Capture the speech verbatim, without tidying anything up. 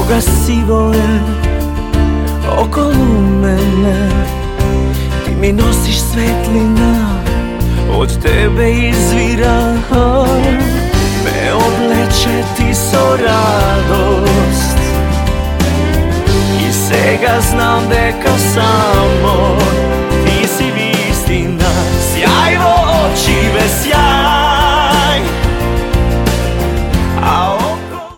ovoga sivo je okolo mene. Ti mi nosiš svetlina, od tebe izvira, me obleče ti so radost. I sega znam deka samo